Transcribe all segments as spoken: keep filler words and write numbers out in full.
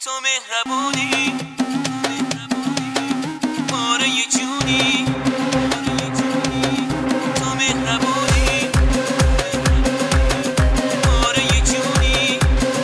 تو مهربونی باره یه جونی تو مهربونی باره یه جونی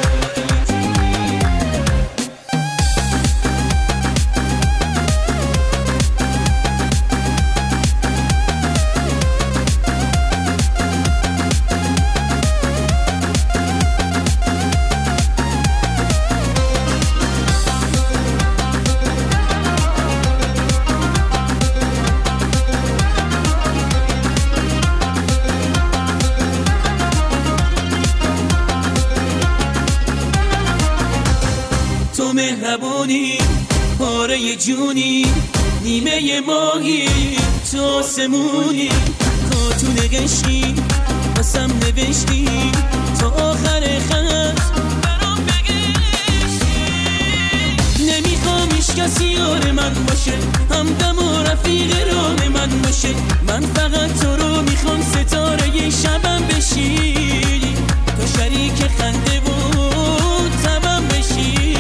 تو مهربونی پاره یه جونی نیمه یه ماهی تو آسمونی کاتون قشنی واسم نوشتی تا آخر خط برام بگشتی نمیخوام هیچ کسی یار من باشه همدم و رفیق راه من باشه من فقط تو رو میخوام ستاره یه شبم بشی تو شریک خنده و تبم بشی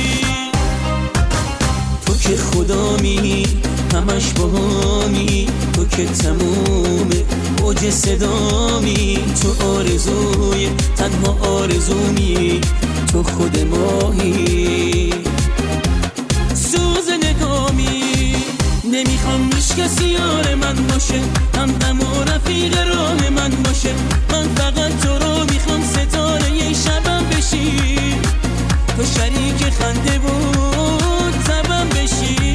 تو که خدامی همش باهامی تو که تمومه اوج صدامی تو آرزوی تنها آرزومی تو خود ماهی سوز نگامی نمیخوام هیچ کسی یار من باشه همدم و رفیق راه من باشه من فقط تو رو میخوام ستاره یه شبم بشی تو شریک خنده و تبم بشی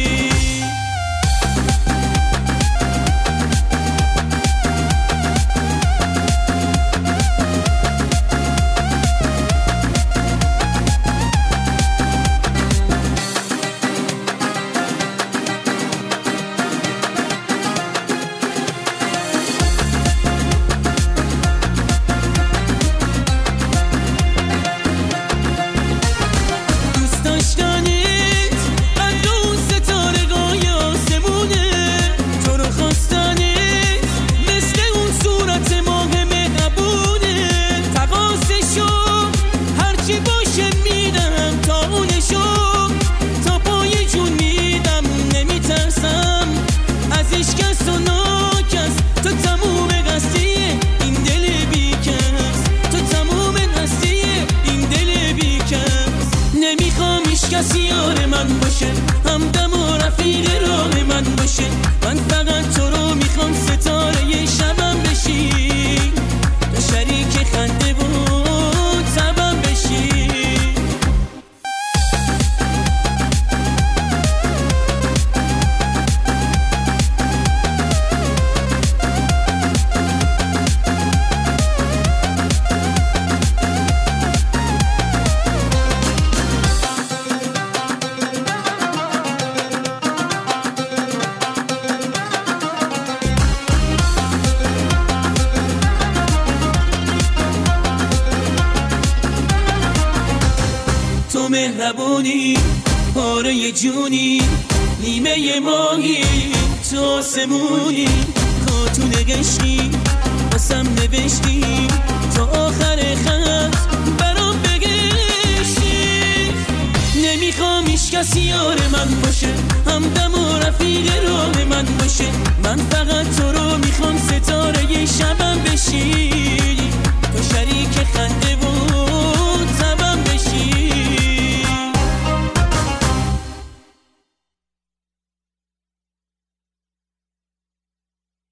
کسی یار من باشه همدم و رفیق راه من باشه من فقط تو رو میخوام ستاره یه شبم بشی تو شریک خنده و تبم بشی تو مهربونی پاره یه جونی نیمه یه ماهی تو آسمونی کاتون قشنی واسم نوشتی تا آخر خط برام بگشتی نمیخوام هیچ کسی یار من باشه همدم و رفیق راه من باشه من فقط تو رو میخوام ستاره یه شبم بشی تو شریک خنده و